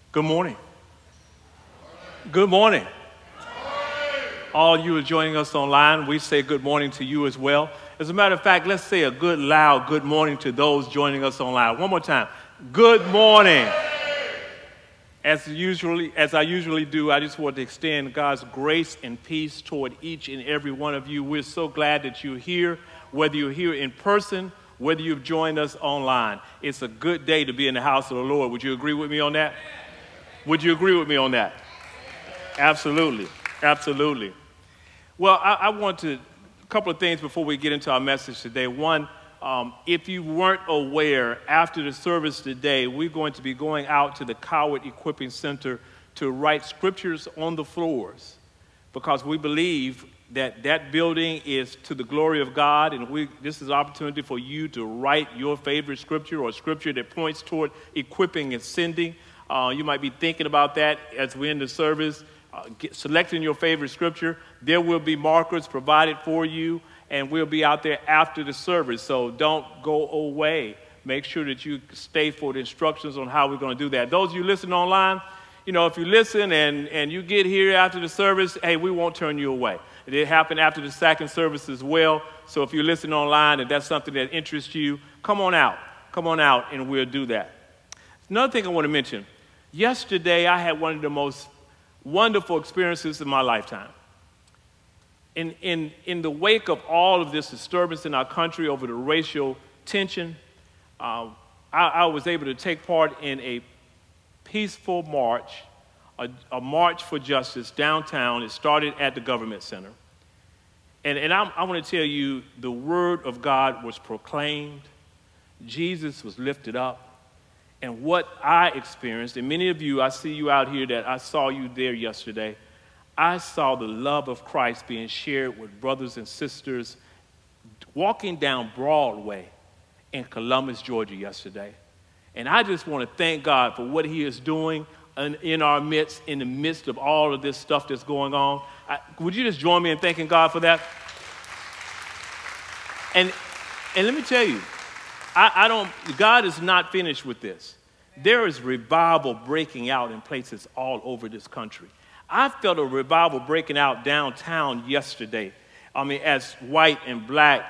Good morning. Good morning. All you are joining us online, we say good morning to you as well. As a matter of fact, let's say a good loud good morning to those joining us online. One more time. Good morning. As I usually do, I just want to extend God's grace and peace toward each and every one of you. We're so glad that you're here, whether you're here in person, whether you've joined us online. It's a good day to be in the house of the Lord. Would you agree with me on that? Would you agree with me on that? Absolutely. Absolutely. Well, I want to, a couple of things before we get into our message today. One, if you weren't aware, after the service today, we're going to be going out to the Coward Equipping Center to write scriptures on the floors, because we believe that that building is to the glory of God, and this is an opportunity for you to write your favorite scripture or scripture that points toward equipping and sending. You might be thinking about that as we're in the service. Selecting your favorite scripture. There will be markers provided for you, and we'll be out there after the service, so don't go away. Make sure that you stay for the instructions on how we're going to do that. Those of you listening online, if you listen and you get here after the service, hey, we won't turn you away. It happened after the second service as well, so if you're listening online and that's something that interests you, come on out, and we'll do that. Another thing I want to mention, yesterday I had one of the most wonderful experiences in my lifetime. In the wake of all of this disturbance in our country over the racial tension, I was able to take part in a peaceful march, a march for justice downtown. It started at the government center. And I want to tell you, the word of God was proclaimed. Jesus was lifted up. And what I experienced, and many of you, I see you out here that I saw you there yesterday, I saw the love of Christ being shared with brothers and sisters walking down Broadway in Columbus, Georgia yesterday. And I just want to thank God for what he is doing in our midst, in the midst of all of this stuff that's going on. Would you just join me in thanking God for that? And let me tell you, God is not finished with this. There is revival breaking out in places all over this country. I felt a revival breaking out downtown yesterday. I mean, as white and black,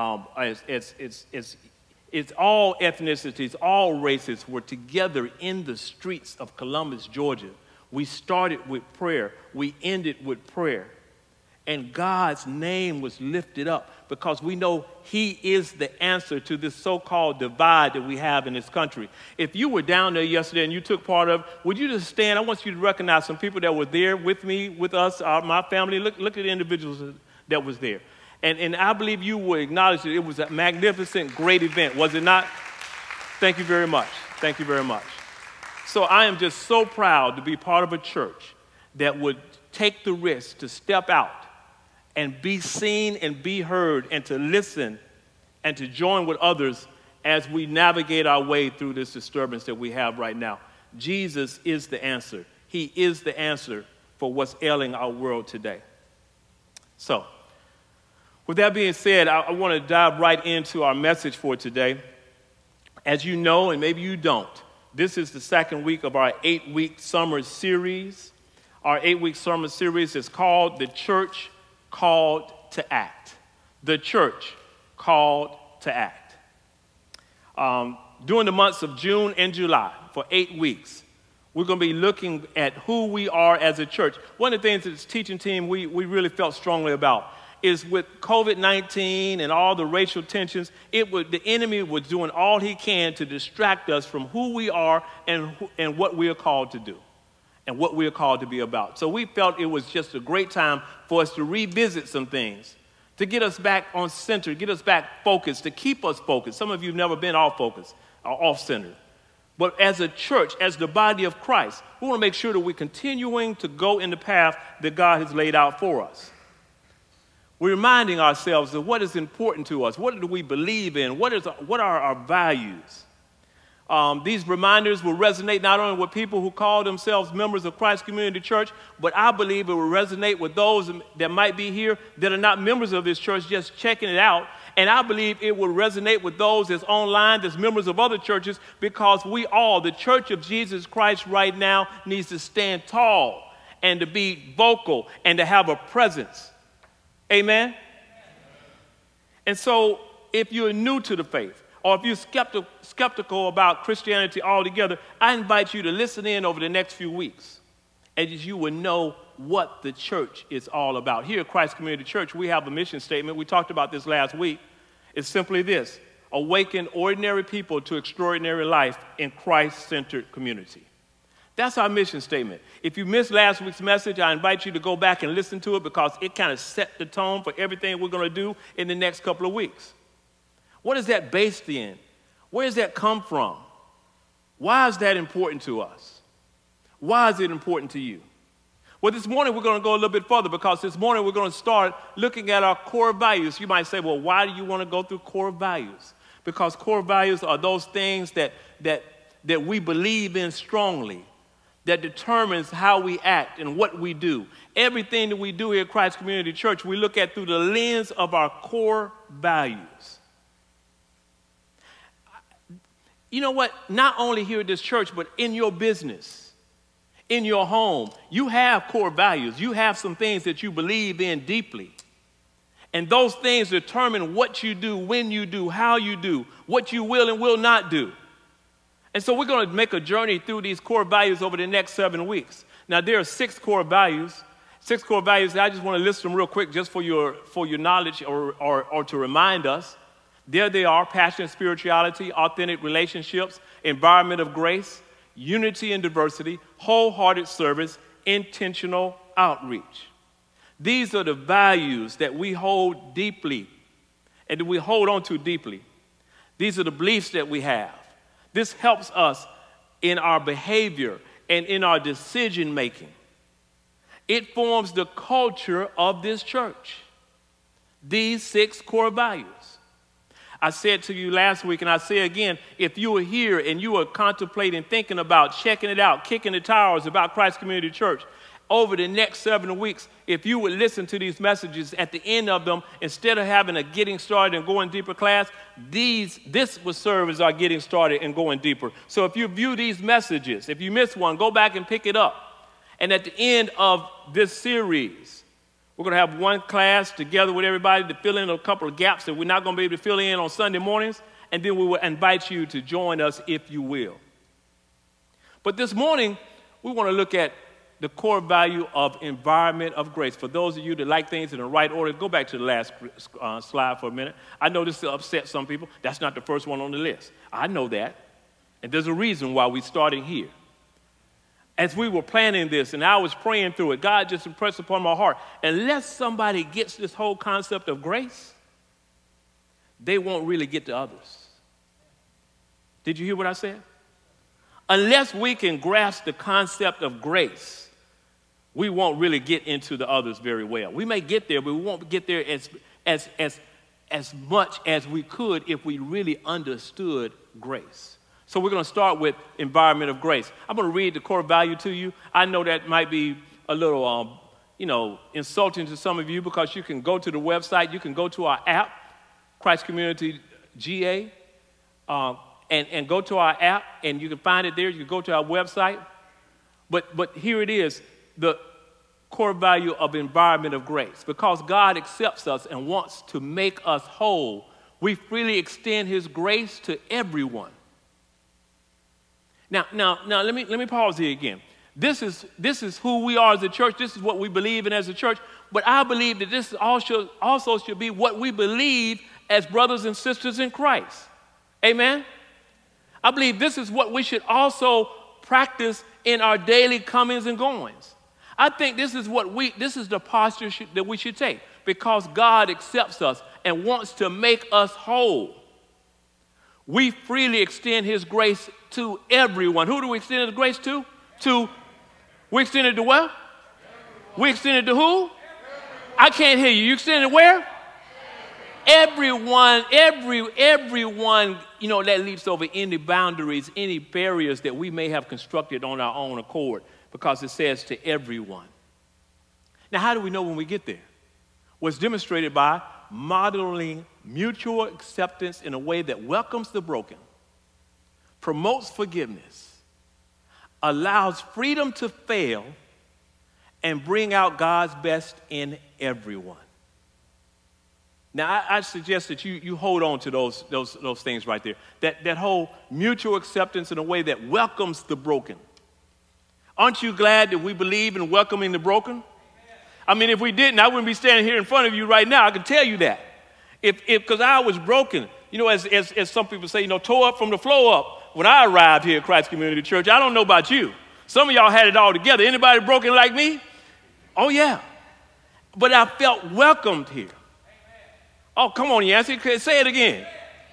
it's all ethnicities, all races were together in the streets of Columbus, Georgia. We started with prayer. We ended with prayer. And God's name was lifted up because we know he is the answer to this so-called divide that we have in this country. If you were down there yesterday and you took part of, would you just stand? I want you to recognize some people that were there with me, with us, my family. Look at the individuals that was there. And I believe you will acknowledge that it was a magnificent, great event, was it not? Thank you very much. Thank you very much. So I am just so proud to be part of a church that would take the risk to step out and be seen and be heard and to listen and to join with others as we navigate our way through this disturbance that we have right now. Jesus is the answer. He is the answer for what's ailing our world today. So, with that being said, I want to dive right into our message for today. As you know, and maybe you don't, this is the second week of our 8-week summer series. Our 8-week summer series is called The Church Called to Act. The Church Called to Act. During the months of June and July, for 8 weeks, we're going to be looking at who we are as a church. One of the things that this teaching team we really felt strongly about is with COVID-19 and all the racial tensions, the enemy was doing all he can to distract us from who we are and what we are called to do and what we are called to be about. So we felt it was just a great time for us to revisit some things, to get us back on center, get us back focused, to keep us focused. Some of you have never been off focus or off center. But as a church, as the body of Christ, we want to make sure that we're continuing to go in the path that God has laid out for us. We're reminding ourselves of what is important to us. What do we believe in? What are our values? These reminders will resonate not only with people who call themselves members of Christ Community Church, but I believe it will resonate with those that might be here that are not members of this church, just checking it out. And I believe it will resonate with those that's online, that's members of other churches, because we all, the Church of Jesus Christ right now, needs to stand tall and to be vocal and to have a presence. Amen? And so if you're new to the faith, or if you're skeptical about Christianity altogether, I invite you to listen in over the next few weeks, and you will know what the church is all about. Here at Christ Community Church, we have a mission statement. We talked about this last week. It's simply this: awaken ordinary people to extraordinary life in Christ-centered community. That's our mission statement. If you missed last week's message, I invite you to go back and listen to it, because it kind of set the tone for everything we're going to do in the next couple of weeks. What is that based in? Where does that come from? Why is that important to us? Why is it important to you? Well, this morning we're going to go a little bit further, because this morning we're going to start looking at our core values. You might say, well, why do you want to go through core values? Because core values are those things that we believe in strongly, that determines how we act and what we do. Everything that we do here at Christ Community Church, we look at through the lens of our core values. You know what? Not only here at this church, but in your business, in your home, you have core values. You have some things that you believe in deeply. And those things determine what you do, when you do, how you do, what you will and will not do. And so we're going to make a journey through these core values over the next 7 weeks. Now, there are 6 core values. 6 core values, and I just want to list them real quick just for your knowledge or to remind us. There they are: passion and spirituality, authentic relationships, environment of grace, unity and diversity, wholehearted service, intentional outreach. These are the values that we hold deeply and that we hold on to deeply. These are the beliefs that we have. This helps us in our behavior and in our decision making. It forms the culture of this church. These 6 core values. I said to you last week, and I say again, if you are here and you are contemplating, thinking about, checking it out, kicking the tires about Christ Community Church, over the next 7 weeks, if you would listen to these messages at the end of them, instead of having a getting started and going deeper class, this will serve as our getting started and going deeper. So if you view these messages, if you miss one, go back and pick it up. And at the end of this series, we're going to have one class together with everybody to fill in a couple of gaps that we're not going to be able to fill in on Sunday mornings, and then we will invite you to join us if you will. But this morning, we want to look at the core value of environment of grace. For those of you that like things in the right order, go back to the last slide for a minute. I know this will upset some people. That's not the first one on the list. I know that. And there's a reason why we started here. As we were planning this and I was praying through it, God just impressed upon my heart, unless somebody gets this whole concept of grace, they won't really get to others. Did you hear what I said? Unless we can grasp the concept of grace, we won't really get into the others very well. We may get there, but we won't get there as much as we could if we really understood grace. So we're going to start with environment of grace. I'm going to read the core value to you. I know that might be a little, insulting to some of you, because you can go to the website, you can go to our app, Christ Community GA, and go to our app, and you can find it there. You can go to our website. But here it is, the core value of environment of grace. Because God accepts us and wants to make us whole, we freely extend his grace to everyone. Now, let me pause here again. This is who we are as a church. This is what we believe in as a church. But I believe that this also should be what we believe as brothers and sisters in Christ. Amen? I believe this is what we should also practice in our daily comings and goings. I think this is the posture that we should take, because God accepts us and wants to make us whole. We freely extend his grace to everyone. Who do we extend the grace to? We extend it to where? Everyone. We extend it to who? Everyone. I can't hear you. You extend it where? everyone, that leaps over any boundaries, any barriers that we may have constructed on our own accord, because it says to everyone. Now, how do we know when we get there? Well, it's demonstrated by modeling mutual acceptance in a way that welcomes the broken, promotes forgiveness, allows freedom to fail, and bring out God's best in everyone. Now, I suggest that you hold on to those things right there. That whole mutual acceptance in a way that welcomes the broken. Aren't you glad that we believe in welcoming the broken? I mean, if we didn't, I wouldn't be standing here in front of you right now. I can tell you that. Because I was broken, as some people say, tore up from the floor up when I arrived here at Christ Community Church. I don't know about you. Some of y'all had it all together. Anybody broken like me? Oh, yeah. But I felt welcomed here. Oh, come on, Yancey. Say it again.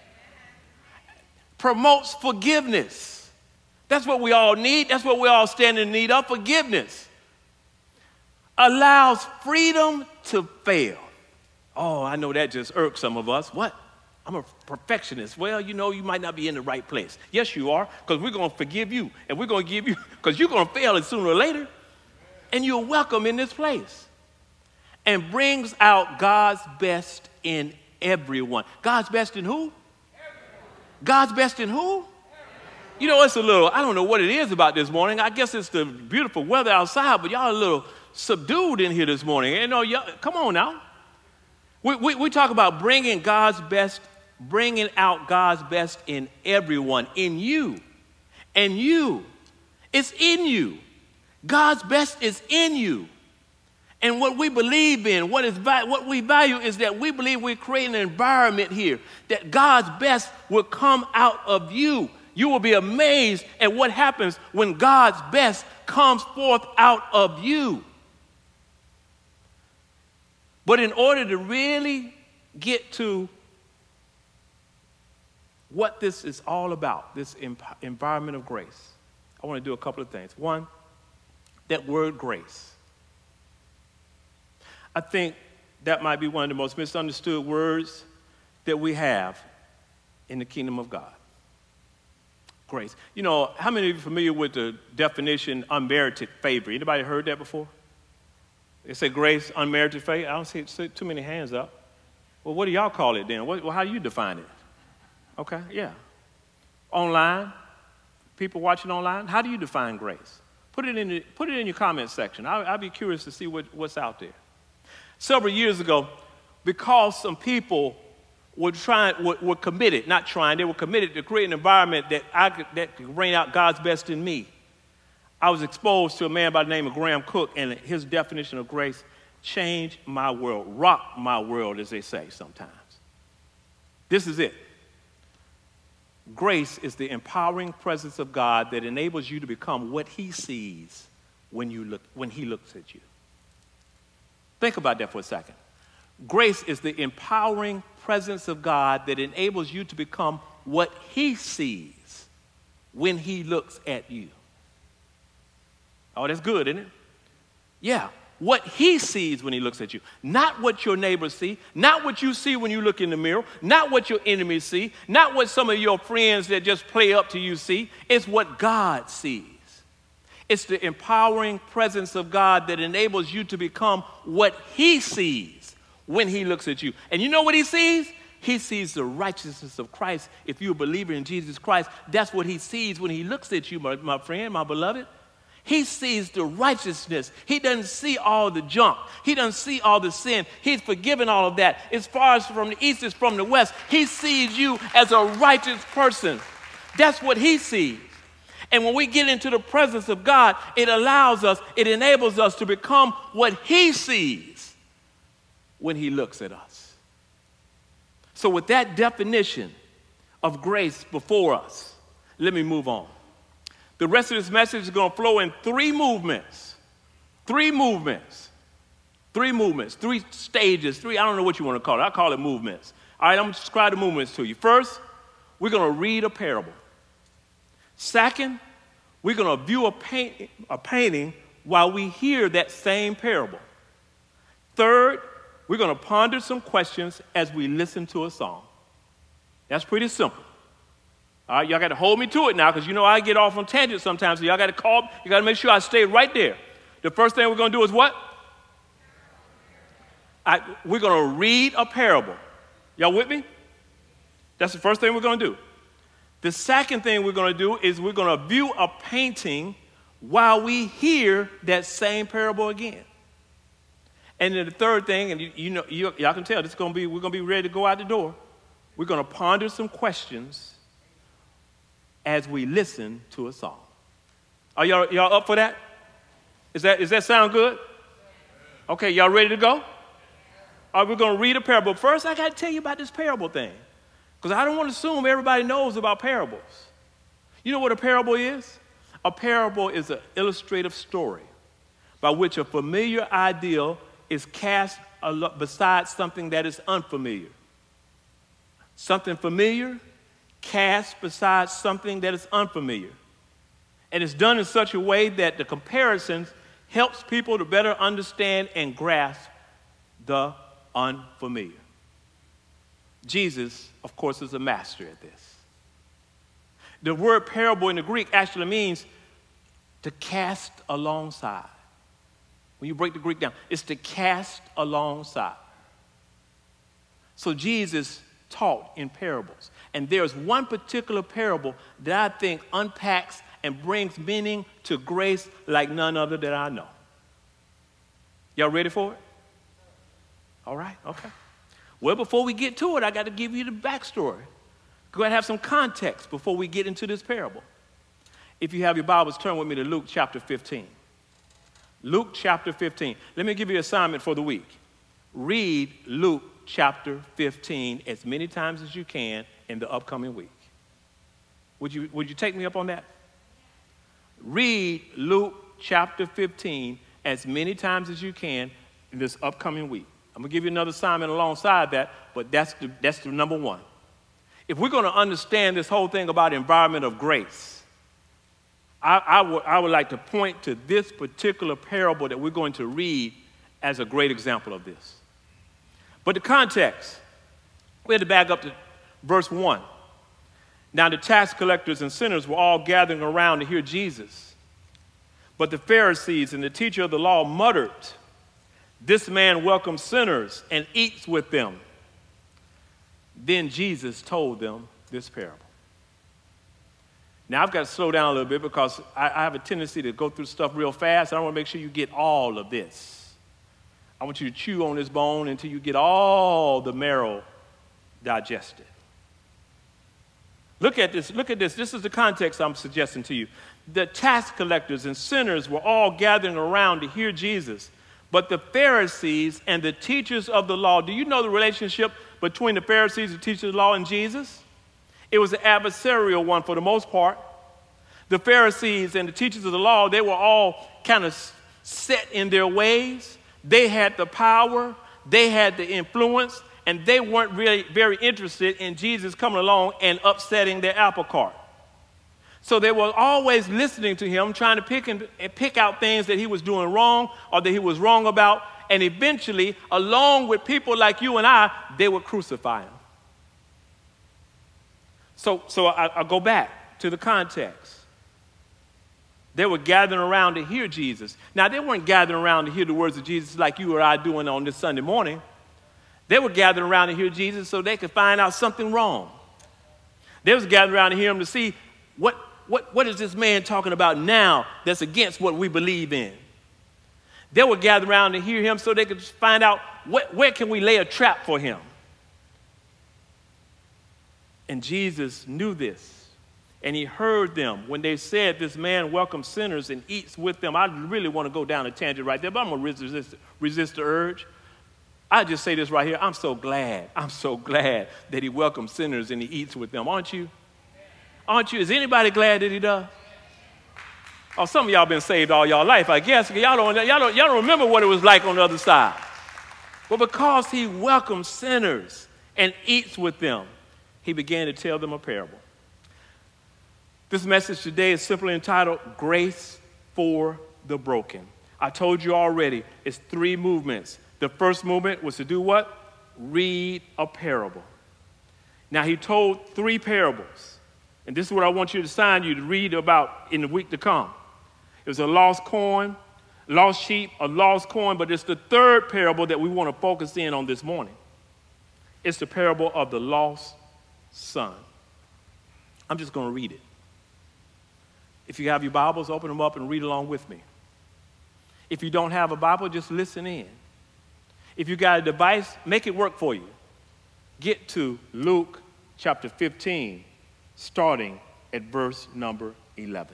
Promotes forgiveness. That's what we all need. That's what we all stand in need of, forgiveness. Allows freedom to fail. Oh, I know that just irks some of us. What? I'm a perfectionist. Well, you might not be in the right place. Yes, you are, because we're going to forgive you, and we're going to give you, because you're going to fail it sooner or later, and you're welcome in this place. And brings out God's best in everyone. God's best in who? Everyone. God's best in who? Everyone. It's a little, I don't know what it is about this morning. I guess it's the beautiful weather outside, but y'all are a little subdued in here this morning. Y'all, come on now. We talk about bringing out God's best in everyone, in you. And you. It's in you. God's best is in you. And what we believe in, what we value is that we believe we're creating an environment here that God's best will come out of you. You will be amazed at what happens when God's best comes forth out of you. But in order to really get to what this is all about, this environment of grace, I want to do a couple of things. One, that word grace. I think that might be one of the most misunderstood words that we have in the kingdom of God. Grace. How many of you are familiar with the definition unmerited favor? Anybody heard that before? They say grace, unmerited favor. I don't see too many hands up. Well, what do y'all call it then? How do you define it? Okay, yeah. Online, people watching online, how do you define grace? Put it in your comment section. I'll be curious to see what's out there. Several years ago, because some people were committed to create an environment that could bring out God's best in me. I was exposed to a man by the name of Graham Cook, and his definition of grace changed my world, rocked my world, as they say sometimes. This is it. Grace is the empowering presence of God that enables you to become what he sees when he looks at you. Think about that for a second. Grace is the empowering presence of God that enables you to become what he sees when he looks at you. Oh, that's good, isn't it? Yeah, what he sees when he looks at you. Not what your neighbors see, not what you see when you look in the mirror, not what your enemies see, not what some of your friends that just play up to you see. It's what God sees. It's the empowering presence of God that enables you to become what he sees when he looks at you. And you know what he sees? He sees the righteousness of Christ. If you're a believer in Jesus Christ, that's what he sees when he looks at you, my friend, my beloved. He sees the righteousness. He doesn't see all the junk. He doesn't see all the sin. He's forgiven all of that. As far as from the east is from the west, he sees you as a righteous person. That's what he sees. And when we get into the presence of God, it enables us to become what he sees when he looks at us. So with that definition of grace before us, let me move on. The rest of this message is going to flow in three movements, three stages, I don't know what you want to call it. I call it movements. All right, I'm going to describe the movements to you. First, we're going to read a parable. Second, we're going to view a painting while we hear that same parable. Third, we're going to ponder some questions as we listen to a song. That's pretty simple. All right, y'all got to hold me to it now because you know I get off on tangents sometimes, so y'all got to call, you got to make sure I stay right there. The first thing we're going to do is what? We're going to read a parable. Y'all with me? That's the first thing we're going to do. The second thing we're going to do is we're going to view a painting while we hear that same parable again. And then the third thing, and y'all can tell, we're going to be ready to go out the door. We're going to ponder some questions as we listen to a song. Are y'all up for that? Does that sound good? Okay, y'all ready to go? All right, we're going to read a parable. First, I got to tell you about this parable thing, because I don't want to assume everybody knows about parables. You know what a parable is? A parable is an illustrative story by which a familiar ideal is cast beside something that is unfamiliar. Something familiar cast beside something that is unfamiliar. And it's done in such a way that the comparisons helps people to better understand and grasp the unfamiliar. Jesus, of course, is a master at this. The word parable in the Greek actually means to cast alongside. When you break the Greek down, it's to cast alongside. So Jesus taught in parables. And there's one particular parable that I think unpacks and brings meaning to grace like none other that I know. Y'all ready for it? All right, okay. Well, before we get to it, I got to give you the backstory. Go ahead and have some context before we get into this parable. If you have your Bibles, turn with me to Luke chapter 15. Luke chapter 15. Let me give you an assignment for the week. Read Luke chapter 15 as many times as you can in the upcoming week. Would you take me up on that? Read Luke chapter 15 as many times as you can in this upcoming week. I'm going to give you another assignment alongside that, but that's the number one. If we're going to understand this whole thing about environment of grace, I would like to point to this particular parable that we're going to read as a great example of this. But the context, we had to back up to verse 1. Now the tax collectors and sinners were all gathering around to hear Jesus. But the Pharisees and the teacher of the law muttered, "This man welcomes sinners and eats with them." Then Jesus told them this parable. Now, I've got to slow down a little bit because I have a tendency to go through stuff real fast. I want to make sure you get all of this. I want you to chew on this bone until you get all the marrow digested. Look at this. Look at this. This is the context I'm suggesting to you. The tax collectors and sinners were all gathering around to hear Jesus. But the Pharisees and the teachers of the law, do you know the relationship between the Pharisees and teachers of the law and Jesus? It was an adversarial one for the most part. The Pharisees and the teachers of the law, they were all kind of set in their ways. They had the power, they had the influence, and they weren't really very interested in Jesus coming along and upsetting their apple cart. So they were always listening to him, trying to pick out things that he was doing wrong or that he was wrong about. And eventually, along with people like you and I, they would crucify him. So I go back to the context. They were gathering around to hear Jesus. Now, they weren't gathering around to hear the words of Jesus like you or I doing on this Sunday morning. They were gathering around to hear Jesus so they could find out something wrong. They was gathering around to hear him to see what is this man talking about now that's against what we believe in. They were gathered around to hear him so they could find out where can we lay a trap for him. And Jesus knew this, and he heard them when they said, "This man welcomes sinners and eats with them." I really want to go down a tangent right there, but I'm going to resist the urge. I just say this right here. I'm so glad that he welcomes sinners and he eats with them. Aren't you? Aren't you? Is anybody glad that he does? Oh, some of y'all been saved all y'all life, I guess. Y'all don't remember what it was like on the other side. But because he welcomes sinners and eats with them, he began to tell them a parable. This message today is simply entitled, Grace for the Broken. I told you already, it's three movements. The first movement was to do what? Read a parable. Now, he told 3 parables. And this is what I want you to assign you to read about in the week to come. It was a lost coin, lost sheep, a lost coin, but it's the third parable that we want to focus in on this morning. It's the parable of the lost son. I'm just going to read it. If you have your Bibles, open them up and read along with me. If you don't have a Bible, just listen in. If you got a device, make it work for you. Get to Luke chapter 15, starting at verse number 11.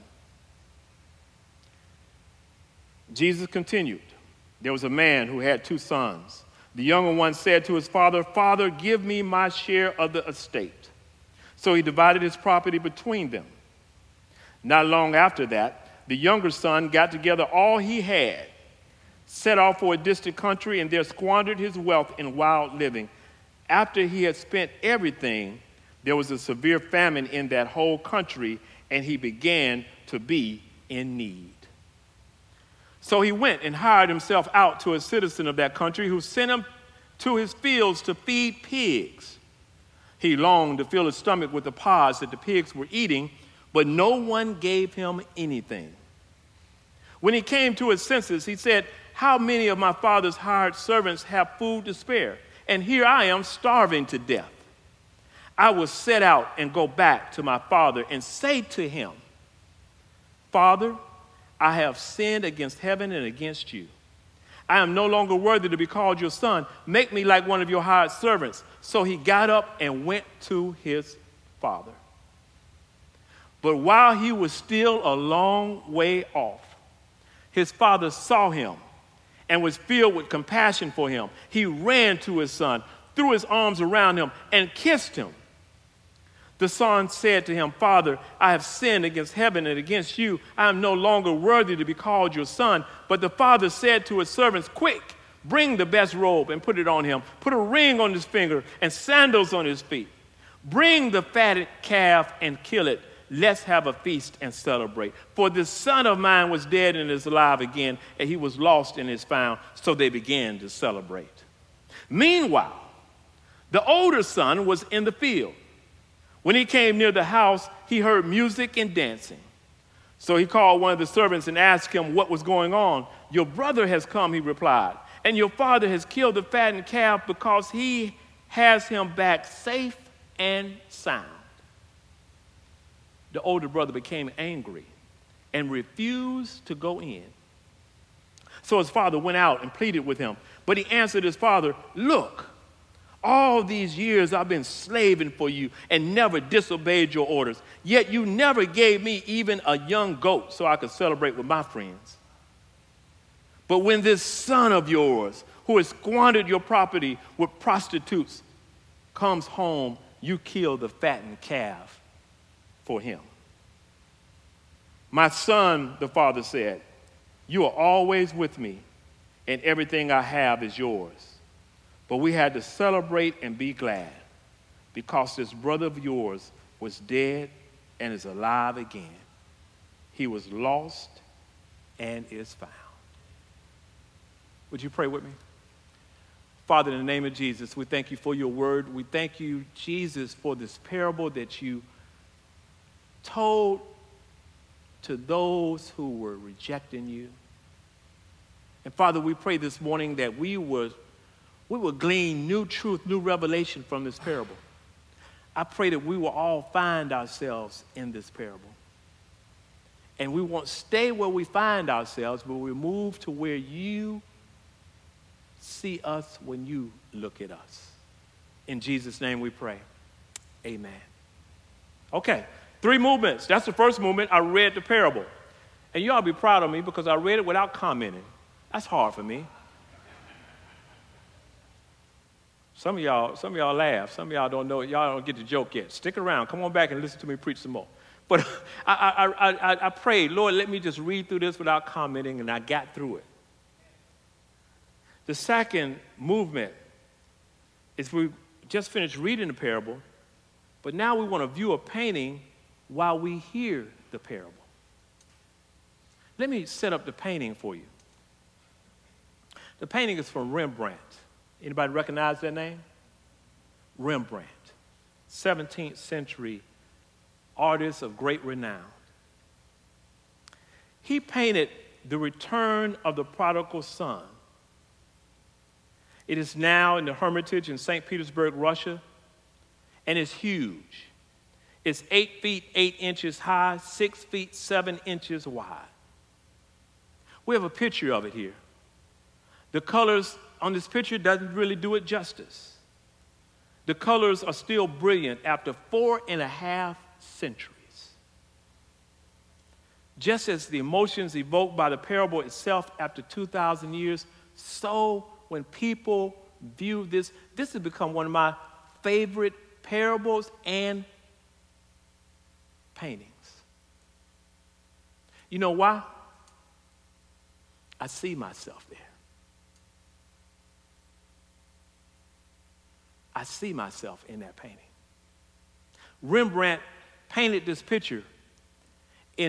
Jesus continued, there was a man who had 2 sons. The younger one said to his father, "Father, give me my share of the estate." So he divided his property between them. Not long after that, the younger son got together all he had, set off for a distant country, and there squandered his wealth in wild living. After he had spent everything, there was a severe famine in that whole country, and he began to be in need. So he went and hired himself out to a citizen of that country who sent him to his fields to feed pigs. He longed to fill his stomach with the pods that the pigs were eating, but no one gave him anything. When he came to his senses, he said, "How many of my father's hired servants have food to spare? And here I am starving to death. I will set out and go back to my father and say to him, 'Father, I have sinned against heaven and against you. I am no longer worthy to be called your son. Make me like one of your hired servants.' So he got up and went to his father. But while he was still a long way off, his father saw him and was filled with compassion for him. He ran to his son, threw his arms around him, and kissed him. The son said to him, 'Father, I have sinned against heaven and against you. I am no longer worthy to be called your son.' But the father said to his servants, 'Quick, bring the best robe and put it on him. Put a ring on his finger and sandals on his feet. Bring the fatted calf and kill it. Let's have a feast and celebrate. For this son of mine was dead and is alive again, and he was lost and is found.' So they began to celebrate. Meanwhile, the older son was in the field. When he came near the house, he heard music and dancing. So he called one of the servants and asked him what was going on. 'Your brother has come,' he replied, 'and your father has killed the fattened calf because he has him back safe and sound.' The older brother became angry and refused to go in. So his father went out and pleaded with him. But he answered his father, 'Look, all these years I've been slaving for you and never disobeyed your orders. Yet you never gave me even a young goat so I could celebrate with my friends. But when this son of yours, who has squandered your property with prostitutes, comes home, you kill the fattened calf for him.' 'My son,' the father said, 'you are always with me, and everything I have is yours. But we had to celebrate and be glad, because this brother of yours was dead and is alive again. He was lost and is found.'" Would you pray with me? Father, in the name of Jesus, we thank you for your word. We thank you, Jesus, for this parable that you told to those who were rejecting you. And Father, we pray this morning that we would glean new truth, new revelation from this parable. I pray that we will all find ourselves in this parable. And we won't stay where we find ourselves, but we move to where you see us when you look at us. In Jesus' name we pray. Amen. Okay, 3 movements. That's the first movement. I read the parable. And you ought to be proud of me because I read it without commenting. That's hard for me. Some of y'all laugh. Some of y'all don't know. Y'all don't get the joke yet. Stick around. Come on back and listen to me preach some more. But I prayed, Lord, let me just read through this without commenting, and I got through it. The second movement is we just finished reading the parable, but now we want to view a painting while we hear the parable. Let me set up the painting for you. The painting is from Rembrandt. Anybody recognize that name? Rembrandt, 17th century artist of great renown. He painted the return of the prodigal son. It is now in the Hermitage in St. Petersburg, Russia, and it's huge. It's 8 feet 8 inches high, 6 feet 7 inches wide. We have a picture of it here. The colors on this picture doesn't really do it justice. The colors are still brilliant after 4.5 centuries. Just as the emotions evoked by the parable itself after 2,000 years, so when people view this has become one of my favorite parables and paintings. You know why? I see myself there. I see myself in that painting. Rembrandt painted this picture in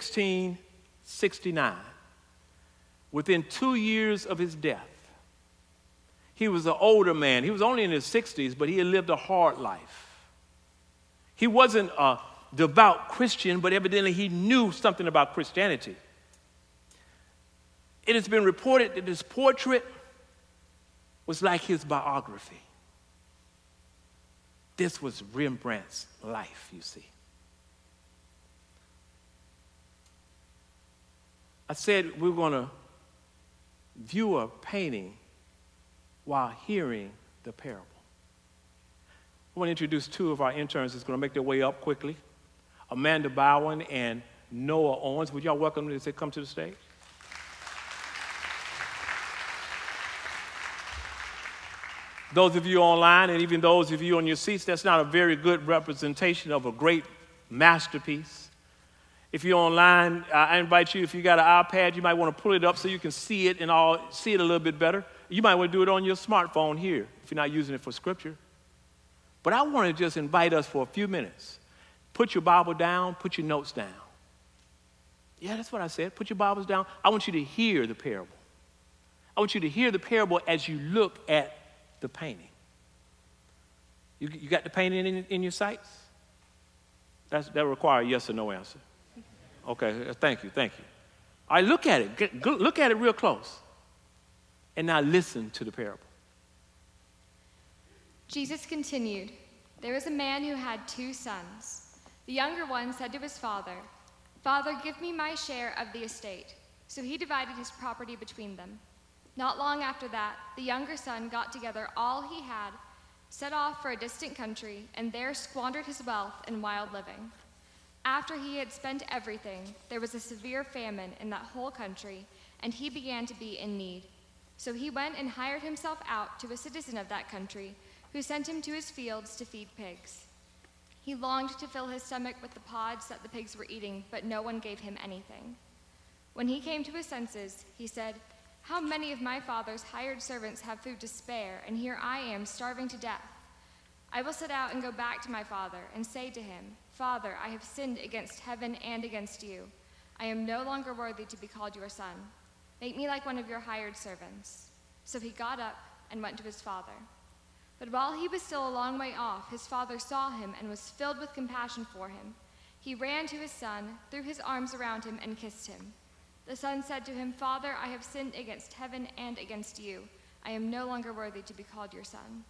1669. Within 2 years of his death, he was an older man. He was only in his 60s, but he had lived a hard life. He wasn't a devout Christian, but evidently he knew something about Christianity. It has been reported that this portrait was like his biography. This was Rembrandt's life, you see. I said we're going to view a painting while hearing the parable. I want to introduce two of our interns that's going to make their way up quickly. Amanda Bowen and Noah Owens. Would y'all welcome them to come to the stage? Those of you online and even those of you on your seats, that's not a very good representation of a great masterpiece. If you're online, I invite you, if you got an iPad, you might want to pull it up so you can see it a little bit better. You might want to do it on your smartphone here if you're not using it for scripture. But I want to just invite us for a few minutes. Put your Bible down, put your notes down. Yeah, that's what I said. Put your Bibles down. I want you to hear the parable. I want you to hear the parable as you look at the painting. You got the painting in your sights? That requires a yes or no answer. Okay, thank you. All right, look at it. Look at it real close. And now listen to the parable. Jesus continued, "There was a man who had 2 sons. The younger one said to his father, 'Father, give me my share of the estate.' So he divided his property between them. Not long after that, the younger son got together all he had, set off for a distant country, and there squandered his wealth in wild living. After he had spent everything, there was a severe famine in that whole country, and he began to be in need. So he went and hired himself out to a citizen of that country, who sent him to his fields to feed pigs. He longed to fill his stomach with the pods that the pigs were eating, but no one gave him anything. When he came to his senses, he said, 'How many of my father's hired servants have food to spare, and here I am starving to death? I will set out and go back to my father and say to him, Father, I have sinned against heaven and against you. I am no longer worthy to be called your son. Make me like one of your hired servants.' So he got up and went to his father. But while he was still a long way off, his father saw him and was filled with compassion for him. He ran to his son, threw his arms around him, and kissed him. The son said to him, 'Father, I have sinned against heaven and against you. I am no longer worthy to be called your son.'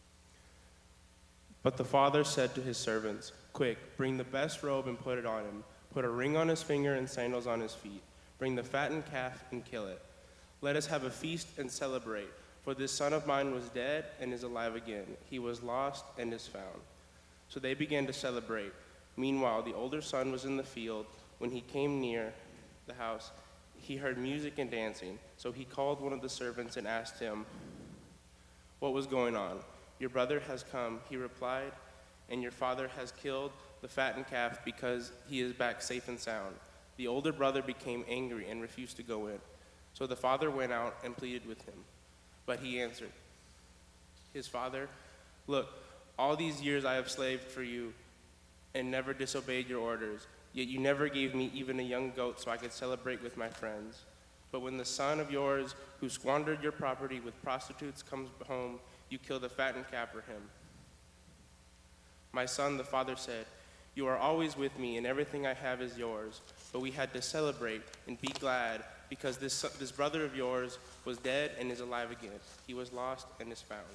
But the father said to his servants, 'Quick, bring the best robe and put it on him. Put a ring on his finger and sandals on his feet. Bring the fattened calf and kill it. Let us have a feast and celebrate. For this son of mine was dead and is alive again. He was lost and is found.' So they began to celebrate. Meanwhile, the older son was in the field. When he came near the house, he heard music and dancing. So he called one of the servants and asked him what was going on. 'Your brother has come,' he replied, 'and your father has killed the fattened calf because he is back safe and sound.' The older brother became angry and refused to go in. So the father went out and pleaded with him. But he answered his father, 'Look, all these years I have slaved for you and never disobeyed your orders. Yet you never gave me even a young goat so I could celebrate with my friends. But when the son of yours who squandered your property with prostitutes comes home, you kill the fattened calf for him." "My son," the father said, "you are always with me, and everything I have is yours. But we had to celebrate and be glad, because this brother of yours was dead and is alive again. He was lost and is found."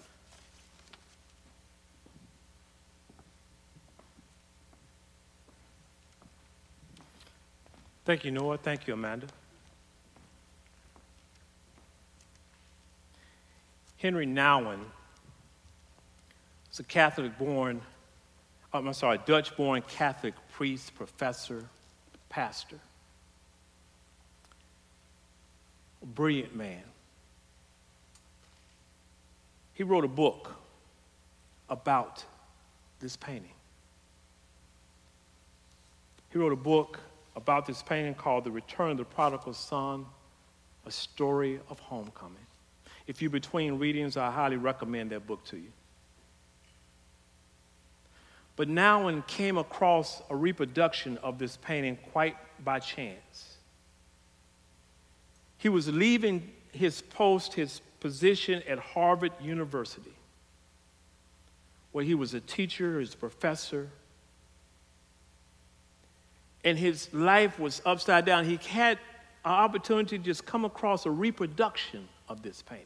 Thank you, Noah. Thank you, Amanda. Henry Nouwen was a Dutch-born Catholic priest, professor, pastor. A brilliant man. He wrote a book about this painting. He wrote a book about this painting called The Return of the Prodigal Son, A Story of Homecoming. If you're between readings, I highly recommend that book to you. But Nouwen came across a reproduction of this painting quite by chance. He was leaving his position at Harvard University, where he was a teacher, his professor, and his life was upside down. He had an opportunity to just come across a reproduction of this painting.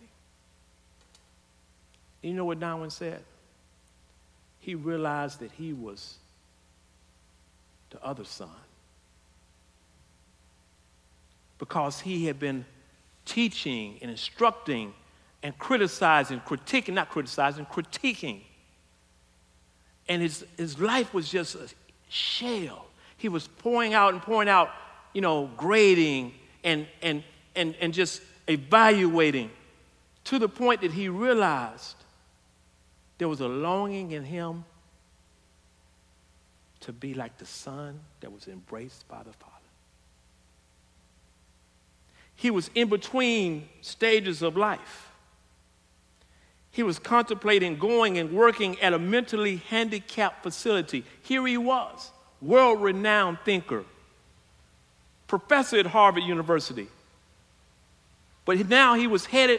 You know what Nouwen said? He realized that he was the other son, because he had been teaching and instructing and critiquing. And his life was just a shell. He was pouring out, grading and just evaluating, to the point that he realized there was a longing in him to be like the son that was embraced by the Father. He was in between stages of life. He was contemplating going and working at a mentally handicapped facility. Here he was, world-renowned thinker, professor at Harvard University. But now he was headed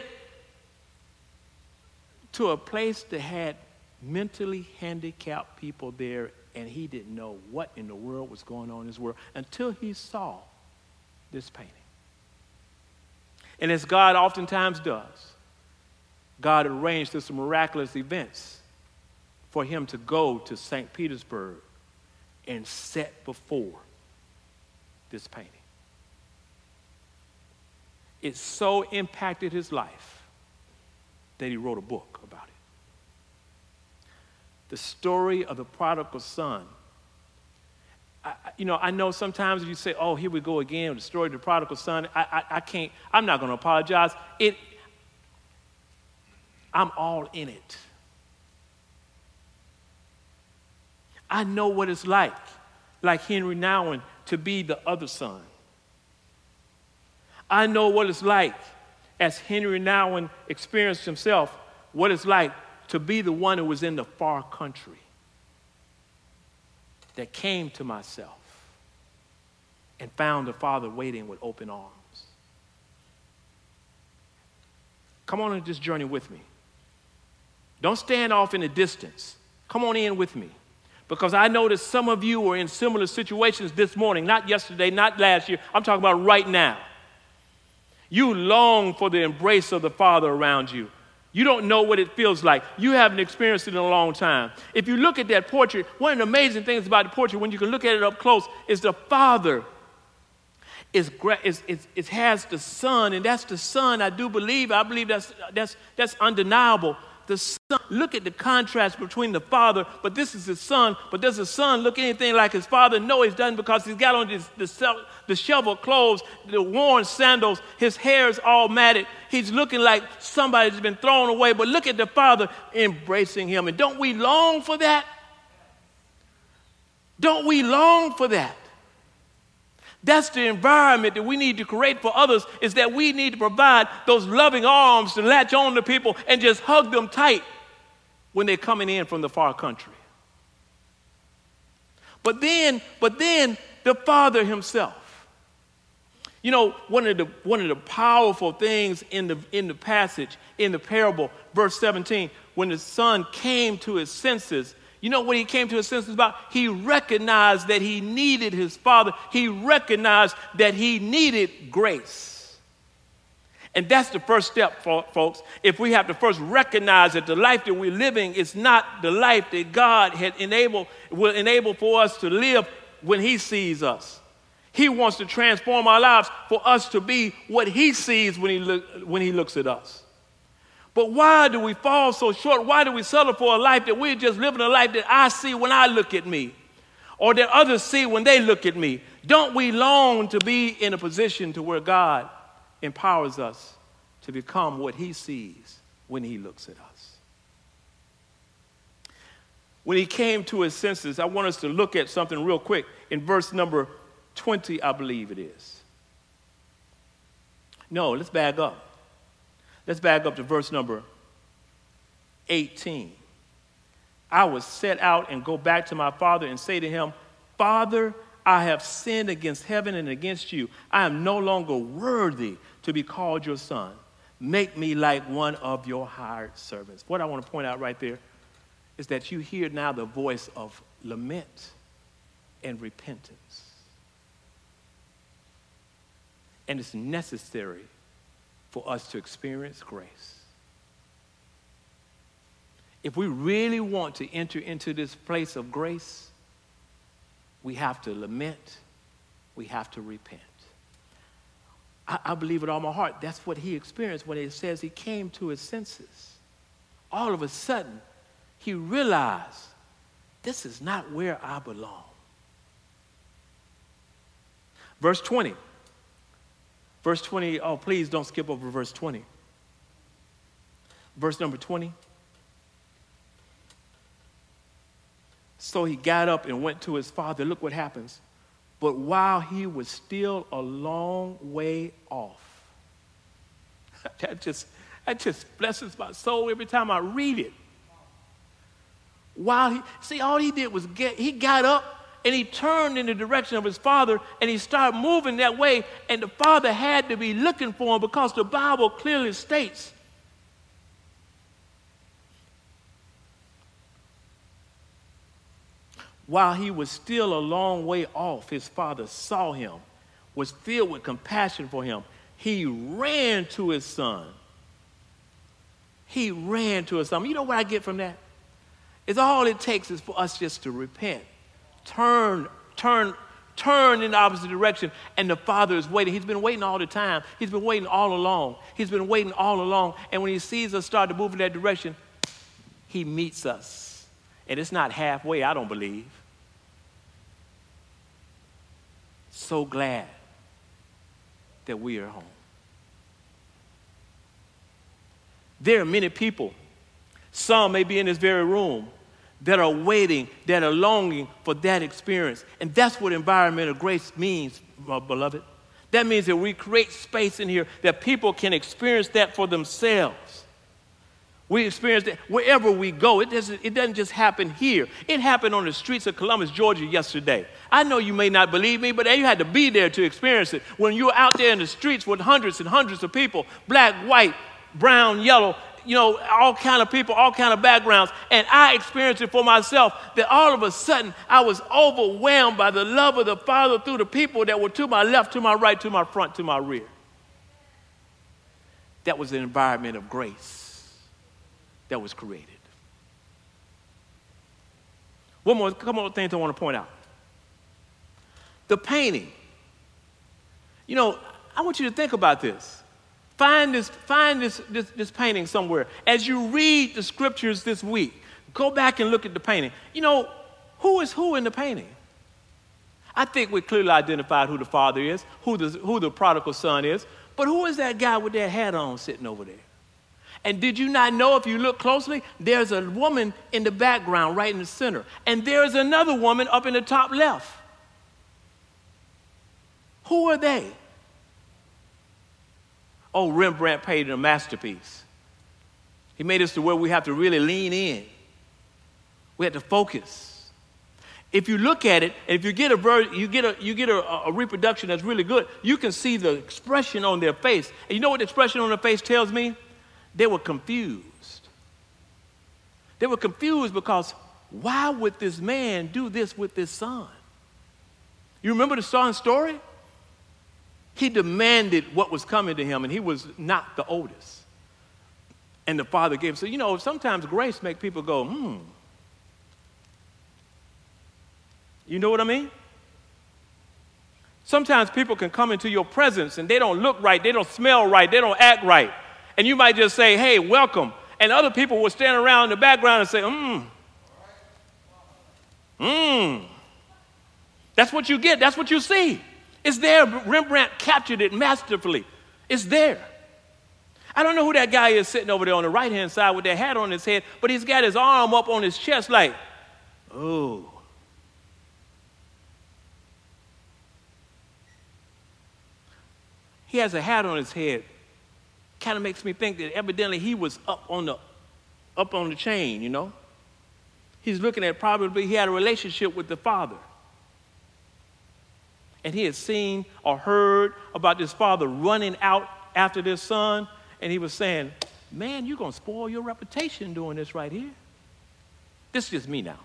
to a place that had mentally handicapped people there, and he didn't know what in the world was going on in this world until he saw this painting. And as God oftentimes does, God arranged through some miraculous events for him to go to St. Petersburg and set before this painting. It so impacted his life that he wrote a book about it. The story of the prodigal son. I know sometimes you say, "Oh, here we go again with the story of the prodigal son." I'm not going to apologize. I'm all in it. I know what it's like Henry Nouwen, to be the other son. I know what it's like, as Henry Nouwen experienced himself, what it's like to be the one who was in the far country, that came to myself and found the Father waiting with open arms. Come on on this journey with me. Don't stand off in the distance. Come on in with me. Because I know that some of you are in similar situations this morning, not yesterday, not last year. I'm talking about right now. You long for the embrace of the Father around you. You don't know what it feels like. You haven't experienced it in a long time. If you look at that portrait, one of the amazing things about the portrait, when you can look at it up close, is the Father it has the Son, and that's the Son. I believe that's undeniable. The Son, look at the contrast between the Father, but this is his Son. But does the Son look anything like his Father? No, he doesn't, because he's got on the shoveled clothes, the worn sandals, his hair is all matted. He's looking like somebody's been thrown away. But look at the Father embracing him. And don't we long for that? Don't we long for that? That's the environment that we need to create for others, is that we need to provide those loving arms to latch on to people and just hug them tight when they're coming in from the far country. But then the Father himself, You know, one of the powerful things in the passage, in the parable, verse 17, when the son came to his senses, you know what he came to his senses about? He recognized that he needed his father. He recognized that he needed grace. And that's the first step, folks. If we have to first recognize that the life that we're living is not the life that God will enable for us to live when he sees us. He wants to transform our lives for us to be what he sees when he looks at us. But why do we fall so short? Why do we settle for a life that we're just living a life that I see when I look at me, or that others see when they look at me? Don't we long to be in a position to where God empowers us to become what he sees when he looks at us? When he came to his senses, I want us to look at something real quick in verse number 20, I believe it is. No, let's back up. Let's back up to verse number 18. I will set out and go back to my father and say to him, Father, I have sinned against heaven and against you. I am no longer worthy to be called your son. Make me like one of your hired servants. What I want to point out right there is that you hear now the voice of lament and repentance. And it's necessary for us to experience grace. If we really want to enter into this place of grace, we have to lament, we have to repent. I believe with all my heart that's what he experienced when it says he came to his senses. All of a sudden, he realized this is not where I belong. Verse 20. Verse 20, oh, please don't skip over verse 20. Verse number 20. So he got up and went to his father. Look what happens. But while he was still a long way off, that just blesses my soul every time I read it. All he did was he got up and he turned in the direction of his father and he started moving that way, and the father had to be looking for him because the Bible clearly states while he was still a long way off, his father saw him, was filled with compassion for him. He ran to his son. He ran to his son. You know what I get from that? It's all it takes is for us just to repent. Turn in the opposite direction, and the Father is waiting. He's been waiting all the time. He's been waiting all along. He's been waiting all along, and when he sees us start to move in that direction, he meets us. And it's not halfway, I don't believe. So glad that we are home. There are many people, some may be in this very room, that are waiting, that are longing for that experience. And that's what environmental grace means, my beloved. That means that we create space in here that people can experience that for themselves. We experience that wherever we go. It doesn't just happen here. It happened on the streets of Columbus, Georgia yesterday. I know you may not believe me, but you had to be there to experience it. When you're out there in the streets with hundreds and hundreds of people, black, white, brown, yellow, all kind of people, all kind of backgrounds. And I experienced it for myself, that all of a sudden I was overwhelmed by the love of the Father through the people that were to my left, to my right, to my front, to my rear. That was an environment of grace that was created. Couple more things I want to point out. The painting. I want you to think about this. Find this painting somewhere. As you read the scriptures this week, go back and look at the painting. Who is who in the painting? I think we clearly identified who the father is, who the prodigal son is, but who is that guy with that hat on sitting over there? And did you not know, if you look closely, there's a woman in the background right in the center, and there's another woman up in the top left. Who are they? Oh, Rembrandt painted a masterpiece. He made us to where we have to really lean in. We have to focus. If you look at it, and if you get a reproduction that's really good, you can see the expression on their face. And you know what the expression on their face tells me? They were confused. They were confused because why would this man do this with this son? You remember the son's story? He demanded what was coming to him, and he was not the oldest. And the father gave him. So, you know, sometimes grace makes people go, You know what I mean? Sometimes people can come into your presence and they don't look right, they don't smell right, they don't act right. And you might just say, hey, welcome. And other people will stand around in the background and say, That's what you get. That's what you see. It's there. Rembrandt captured it masterfully. It's there. I don't know who that guy is sitting over there on the right-hand side with that hat on his head, but he's got his arm up on his chest like, oh. He has a hat on his head. Kind of makes me think that evidently he was up on the chain, you know. He's looking at probably he had a relationship with the father. And he had seen or heard about this father running out after this son. And he was saying, man, you're going to spoil your reputation doing this right here. This is just me now.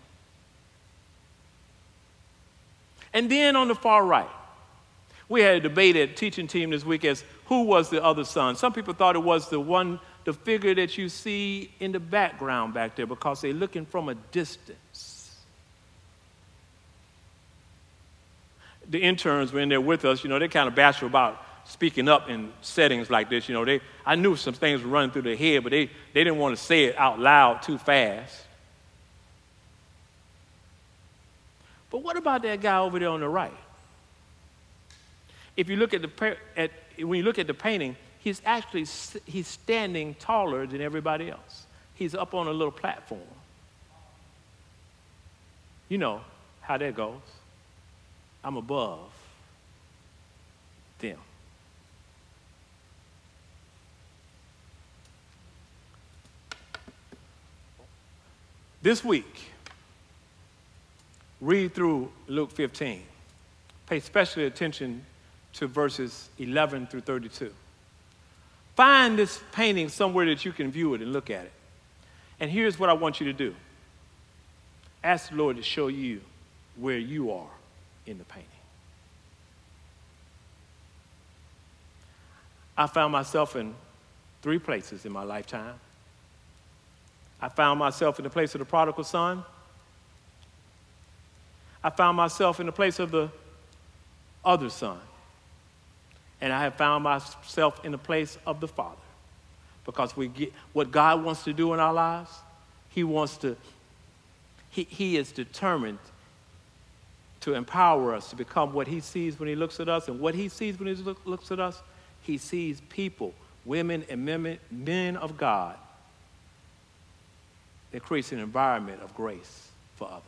And then on the far right, we had a debate at teaching team this week as who was the other son. Some people thought it was the figure that you see in the background back there because they're looking from a distance. The interns were in there with us. You know, they're kind of bashful about speaking up in settings like this. You know, I knew some things were running through their head, but they didn't want to say it out loud too fast. But what about that guy over there on the right? If you look when you look at the painting, he's standing taller than everybody else. He's up on a little platform. You know how that goes. I'm above them. This week, read through Luke 15. Pay special attention to verses 11 through 32. Find this painting somewhere that you can view it and look at it. And here's what I want you to do. Ask the Lord to show you where you are in the painting. I found myself in 3 places in my lifetime. I found myself in the place of the prodigal son. I found myself in the place of the other son. And I have found myself in the place of the Father. Because we get what God wants to do in our lives, He is determined to empower us to become what He sees when He looks at us. And what He sees when He looks at us, He sees people, women and men of God that creates an environment of grace for others.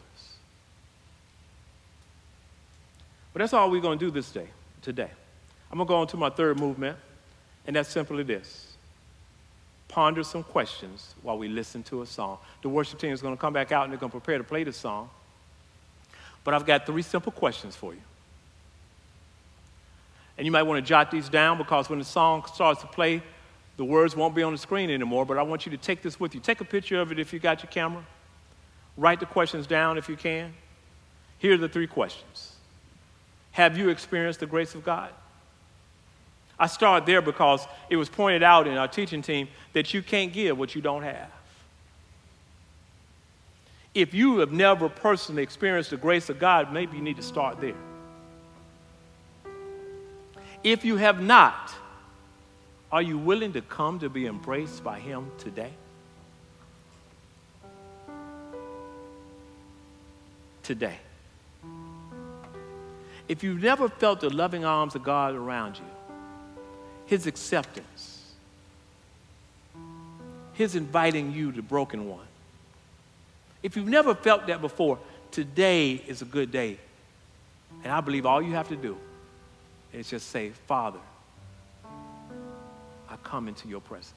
But that's all we're going to do today. I'm going to go on to my third movement, and that's simply this. Ponder some questions while we listen to a song. The worship team is going to come back out, and they're going to prepare to play the song. But I've got 3 simple questions for you. And you might want to jot these down because when the song starts to play, the words won't be on the screen anymore, but I want you to take this with you. Take a picture of it if you got your camera. Write the questions down if you can. Here are the 3 questions. Have you experienced the grace of God? I start there because it was pointed out in our teaching team that you can't give what you don't have. If you have never personally experienced the grace of God, maybe you need to start there. If you have not, are you willing to come to be embraced by Him today? Today. If you've never felt the loving arms of God around you, His acceptance, His inviting you, the broken one. If you've never felt that before, today is a good day. And I believe all you have to do is just say, Father, I come into your presence.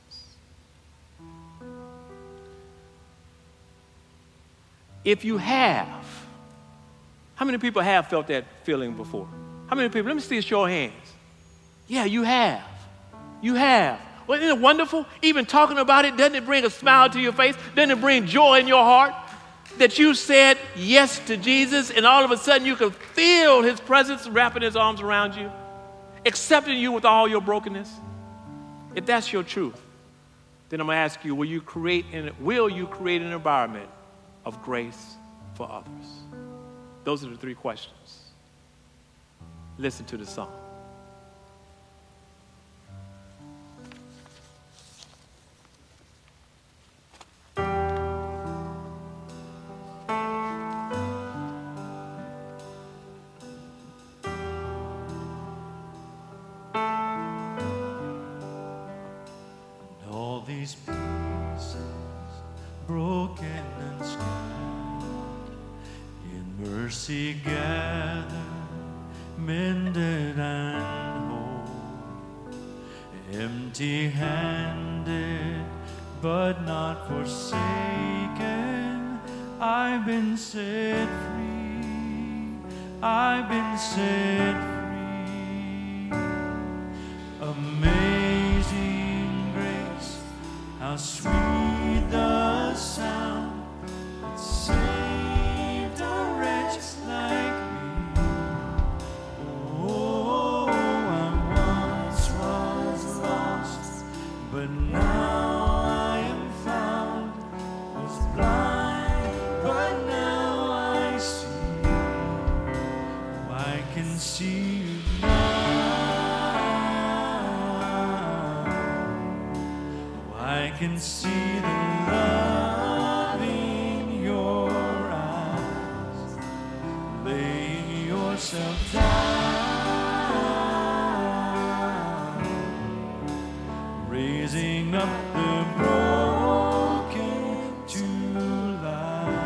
If you have, How many people have felt that feeling before? How many people? Let me see a show of hands. Yeah, you have. You have. Well, isn't it wonderful? Even talking about it, doesn't it bring a smile to your face? Doesn't it bring joy in your heart? That you said yes to Jesus, and all of a sudden you can feel his presence wrapping his arms around you, accepting you with all your brokenness. If that's your truth, then I'm going to ask you, will you create an environment of grace for others? Those are the three questions. Listen to the song. All these pieces broken and scattered, in mercy gathered, mended and whole, empty-handed but not forsaken, I've been set free, I've been set free. Amazing grace, how sweet the sound that saved a wretch like me. Oh, I once was lost, but now I am found. Was blind, but now I see. Oh, I can see you now. Oh, I can see the love in your eyes, laying yourself down, raising up the broken to life.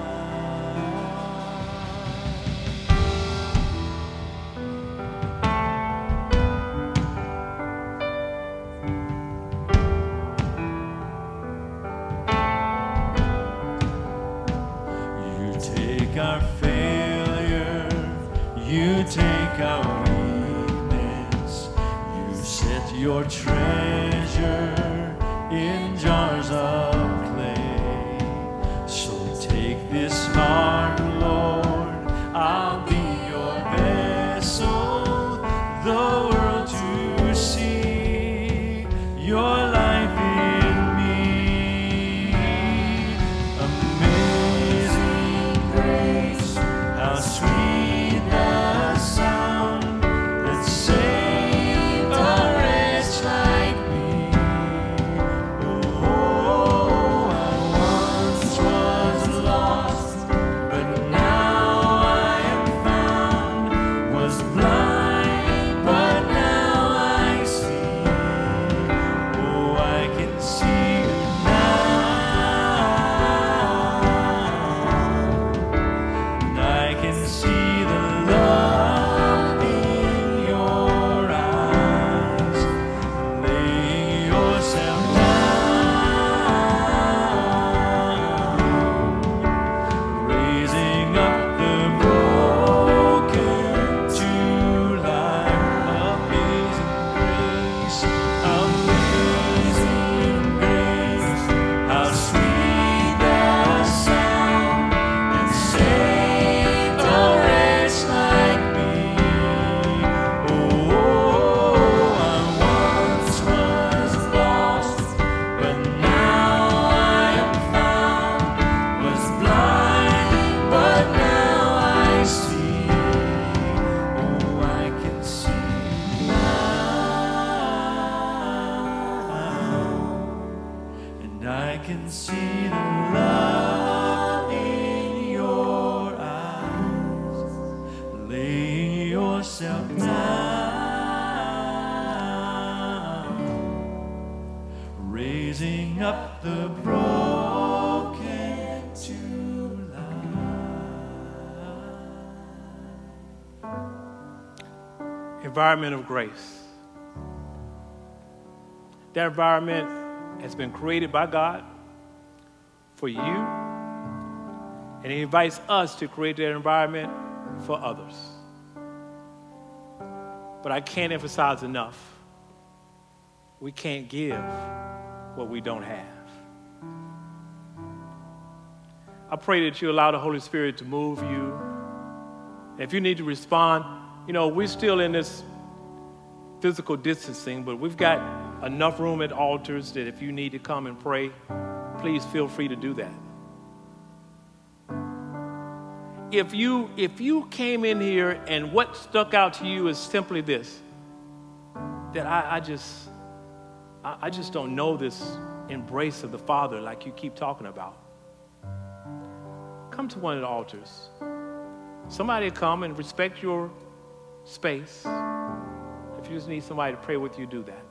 You take our failure, you take our weakness, you set your treasure in jars of clay. So take this heart, Lord, I'll be your vessel, the world to see your life in me. Amazing grace, how sweet the sound that saved a wretch like me. Oh, I once was lost, but now I am found. Was blind, but now I see. Oh, I can see you now, and I can see the love in your eyes, laying yourself down, raising up the broken to life. Amazing grace, how sweet the sound that saved a wretch like me. Oh, I once was lost, but now I am found. Was blind, but now I see. Oh, I can see now, and I can see the love in your eyes, laying yourself down, raising up the broken to life. Environment of grace. That environment has been created by God for you, and he invites us to create that environment for others. But I can't emphasize enough, we can't give what we don't have. I pray that you allow the Holy Spirit to move you. If you need to respond, we're still in this physical distancing, but we've got enough room at altars that if you need to come and pray, please feel free to do that. If you came in here and what stuck out to you is simply this, that I just don't know this embrace of the Father like you keep talking about, come to one of the altars. Somebody will come and respect your space. If you just need somebody to pray with you, do that.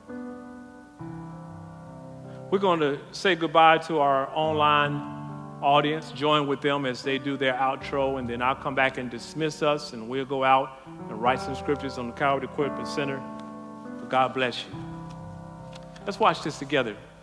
We're going to say goodbye to our online audience. Join with them as they do their outro, and then I'll come back and dismiss us, and we'll go out and write some scriptures on the Calvary Equipment Center. God bless you. Let's watch this together.